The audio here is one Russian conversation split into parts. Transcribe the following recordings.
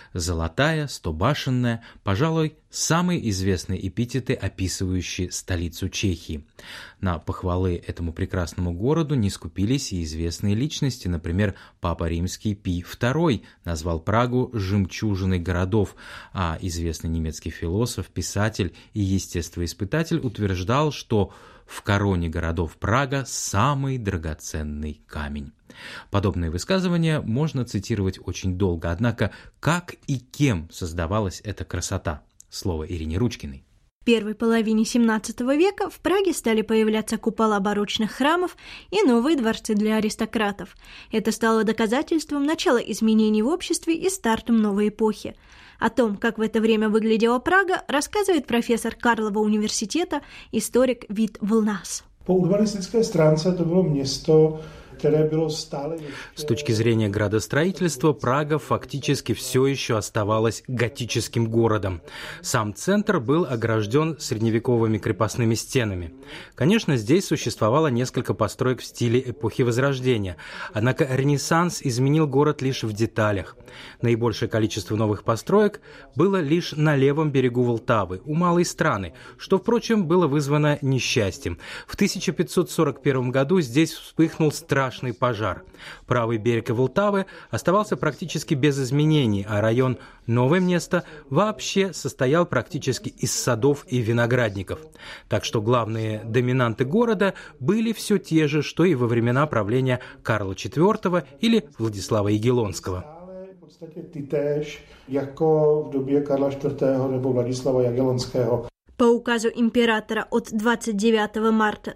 Золотая, стобашенная, пожалуй, самые известные эпитеты, описывающие столицу Чехии. На похвалы этому прекрасному городу не скупились и известные личности. Например, Папа Римский Пий II назвал Прагу «жемчужиной городов», а известный немецкий философ, писатель и естествоиспытатель утверждал, что в короне городов Прага самый драгоценный камень. Подобные высказывания можно цитировать очень долго, однако как и кем создавалась эта красота? Слово Ирине Ручкиной. В первой половине XVII века в Праге стали появляться купола барочных храмов и новые дворцы для аристократов. Это стало доказательством начала изменений в обществе и стартом новой эпохи. О том, как в это время выглядела Прага, рассказывает профессор Карлова университета, историк Vít Vlnas. По урбанистической stránce to bylo město, které bylo stále... С точки зрения градостроительства, Прага фактически все еще оставалась готическим городом. Сам центр был огражден средневековыми крепостными стенами. Конечно, здесь существовало несколько построек в стиле эпохи Возрождения, однако Ренессанс изменил город лишь в деталях. Наибольшее количество новых построек было лишь на левом берегу Волтавы, у Малой Страны, что, впрочем, было вызвано несчастьем. В 1541 году здесь вспыхнул страшный пожар. Правый берег Волтавы оставался практически без изменений, а район Новое Место вообще состоял практически из садов и виноградников. Так что главные доминанты города были все те же, что и во времена правления Карла IV или Владислава Ягеллонского. V podstatě tytéž jako v době Karla IV. Nebo Vladislava Jagellonského. По указу императора от 29 марта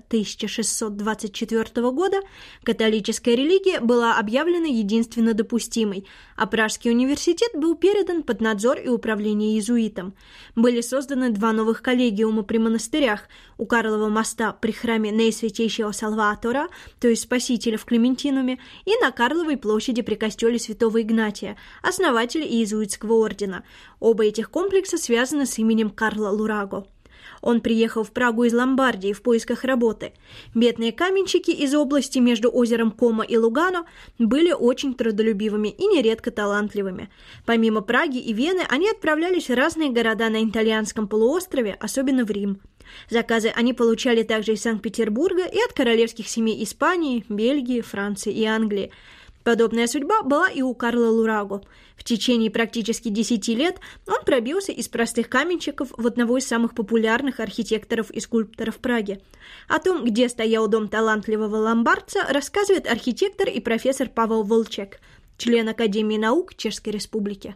1624 года католическая религия была объявлена единственно допустимой, а Пражский университет был передан под надзор и управление иезуитам. Были созданы два новых коллегиума при монастырях: у Карлова моста при храме Наисвятейшего Салватора, то есть Спасителя в Клементинуме, и на Карловой площади при костеле Святого Игнатия, основателя иезуитского ордена. Оба этих комплекса связаны с именем Карла Лураго. Он приехал в Прагу из Ломбардии в поисках работы. Бедные каменщики из области между озером Кома и Лугано были очень трудолюбивыми и нередко талантливыми. Помимо Праги и Вены, они отправлялись в разные города на Итальянском полуострове, особенно в Рим. Заказы они получали также из Санкт-Петербурга и от королевских семей Испании, Бельгии, Франции и Англии. Подобная судьба была и у Карла Лураго. В течение практически 10 лет он пробился из простых каменщиков в одного из самых популярных архитекторов и скульпторов Праги. О том, где стоял дом талантливого ломбардца, рассказывает архитектор и профессор Павел Волчек, член Академии наук Чешской Республики.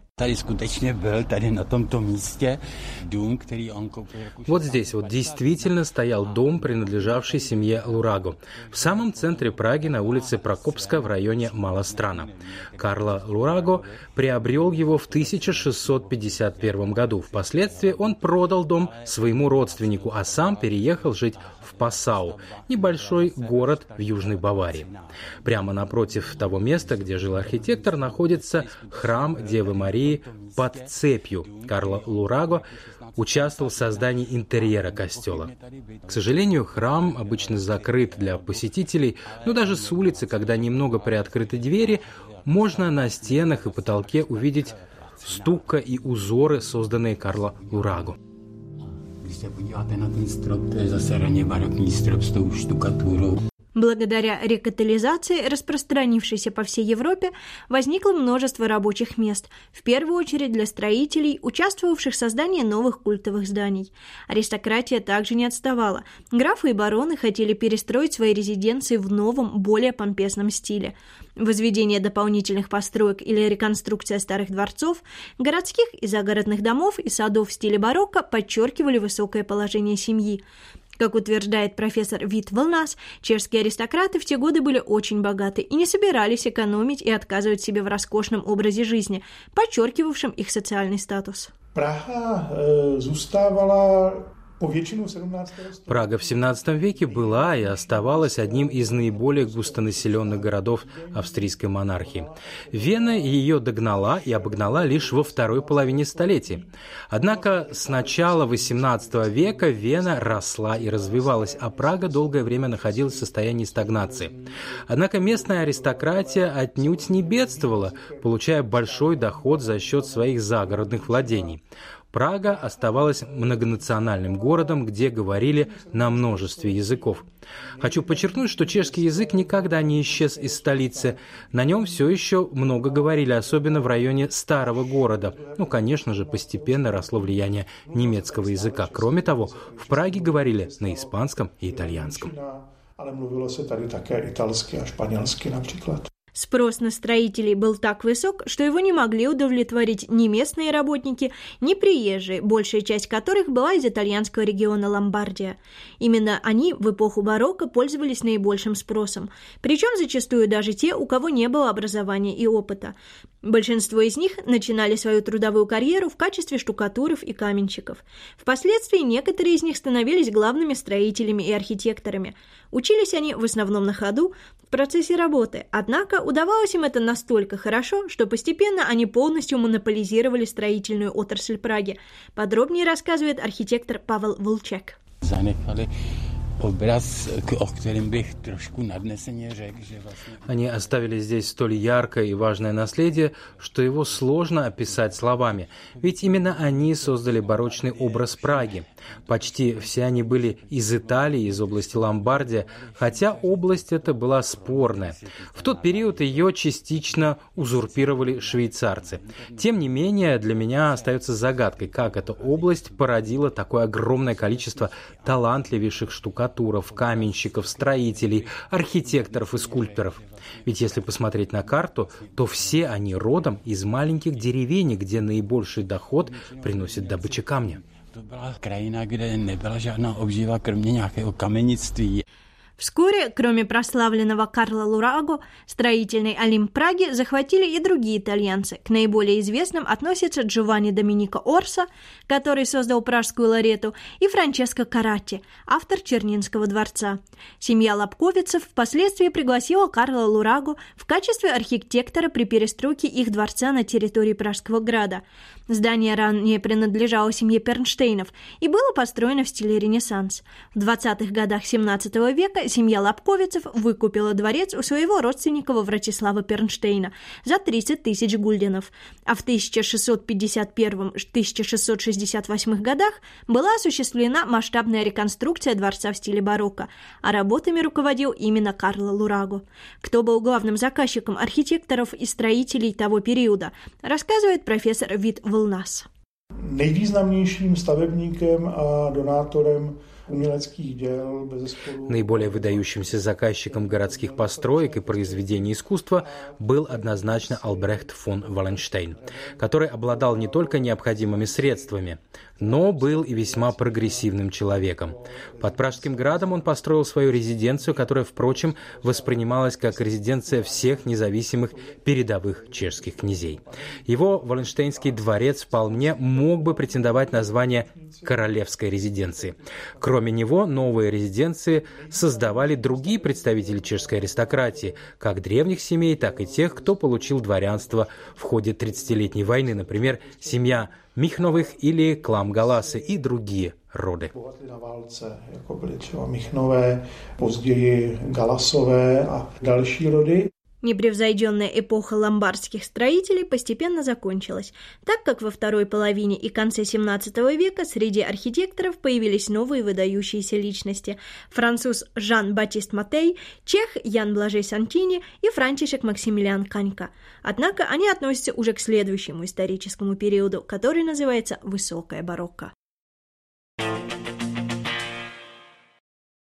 Вот здесь вот действительно стоял дом, принадлежавший семье Лураго, в самом центре Праги на улице Прокопска в районе Малострана. Карло Лураго приобрел его в 1651 году. Впоследствии он продал дом своему родственнику, а сам переехал жить в Пассау, небольшой город в Южной Баварии. Прямо напротив того места, где жил архитектор, находится храм Девы Марии под цепью. Карло Лураго участвовал в создании интерьера костела. К сожалению, храм обычно закрыт для посетителей, но даже с улицы, когда немного приоткрыты двери, можно на стенах и потолке увидеть стукка и узоры, созданные Карло Лураго. Když se podíváte na ten strop, to je zase raně barokní strop s tou štukaturou. Благодаря рекатализации, распространившейся по всей Европе, возникло множество рабочих мест, в первую очередь для строителей, участвовавших в создании новых культовых зданий. Аристократия также не отставала. Графы и бароны хотели перестроить свои резиденции в новом, более помпезном стиле. Возведение дополнительных построек или реконструкция старых дворцов, городских и загородных домов и садов в стиле барокко подчеркивали высокое положение семьи. Как утверждает профессор Vít Vlnas, чешские аристократы в те годы были очень богаты и не собирались экономить и отказывать себе в роскошном образе жизни, подчеркивавшем их социальный статус. Praha zůstávala Прага в XVII веке была и оставалась одним из наиболее густонаселенных городов австрийской монархии. Вена ее догнала и обогнала лишь во второй половине столетия. Однако с начала XVIII века Вена росла и развивалась, а Прага долгое время находилась в состоянии стагнации. Однако местная аристократия отнюдь не бедствовала, получая большой доход за счет своих загородных владений. Прага оставалась многонациональным городом, где говорили на множестве языков. Хочу подчеркнуть, что чешский язык никогда не исчез из столицы. На нем все еще много говорили, особенно в районе старого города. Конечно же, постепенно росло влияние немецкого языка. Кроме того, в Праге говорили на испанском и итальянском. Спрос на строителей был так высок, что его не могли удовлетворить ни местные работники, ни приезжие, большая часть которых была из итальянского региона Ломбардия. Именно они в эпоху барокко пользовались наибольшим спросом, причем зачастую даже те, у кого не было образования и опыта. Большинство из них начинали свою трудовую карьеру в качестве штукатуров и каменщиков. Впоследствии некоторые из них становились главными строителями и архитекторами. Учились они в основном на ходу, в процессе работы, однако удавалось им это настолько хорошо, что постепенно они полностью монополизировали строительную отрасль Праги. Подробнее рассказывает архитектор Павел Волчек. Они оставили здесь столь яркое и важное наследие, что его сложно описать словами, ведь именно они создали барочный образ Праги. Почти все они были из Италии, из области Ломбардия, хотя область эта была спорная. В тот период ее частично узурпировали швейцарцы. Тем не менее, для меня остается загадкой, как эта область породила такое огромное количество талантливейших штукатуров, каменщиков, строителей, архитекторов и скульпторов. Ведь если посмотреть на карту, то все они родом из маленьких деревень, где наибольший доход приносит добыча камня. To byla krajina, kde nebyla žádná obživa, kromě nějakého kamenictví. Вскоре, кроме прославленного Карла Лураго, строительный Олимп Праги захватили и другие итальянцы. К наиболее известным относятся Джованни Доменико Орсо, который создал Пражскую Лорету, и Франческо Каратти, автор Чернинского дворца. Семья Лобковицев впоследствии пригласила Карла Лураго в качестве архитектора при перестройке их дворца на территории Пражского града. Здание ранее принадлежало семье Пернштейнов и было построено в стиле Ренессанс. В 20-х годах XVII века семья Лобковицев выкупила дворец у своего родственника Вратислава Пернштейна за 30 тысяч гульденов, а в 1661-1668 годах была осуществлена масштабная реконструкция дворца в стиле барокко, а работами руководил именно Карло Лураго. Кто был главным заказчиком архитекторов и строителей того периода, рассказывает профессор Вит Волнас. Nejvýznamnějším stavebníkem a donátorem uměleckých děl bezesporu. Наиболее выдающимся заказчиком городских построек и произведений искусства был однозначно Альбрехт фон Валенштейн, который обладал не только необходимыми средствами, но был и весьма прогрессивным человеком. Под Пражским градом он построил свою резиденцию, которая, впрочем, воспринималась как резиденция всех независимых передовых чешских князей. Его Валенштейнский дворец вполне мог бы претендовать на звание королевской резиденции. Кроме него, новые резиденции создавали другие представители чешской аристократии, как древних семей, так и тех, кто получил дворянство в ходе 30-летней войны, например, семья Михновых или клан Галасы и другие роды. Непревзойденная эпоха ломбардских строителей постепенно закончилась, так как во второй половине и конце XVII века среди архитекторов появились новые выдающиеся личности: француз Жан-Батист Матей, чех Ян Блажей Сантини и Франтишек Максимилиан Канька. Однако они относятся уже к следующему историческому периоду, который называется «Высокое барокко».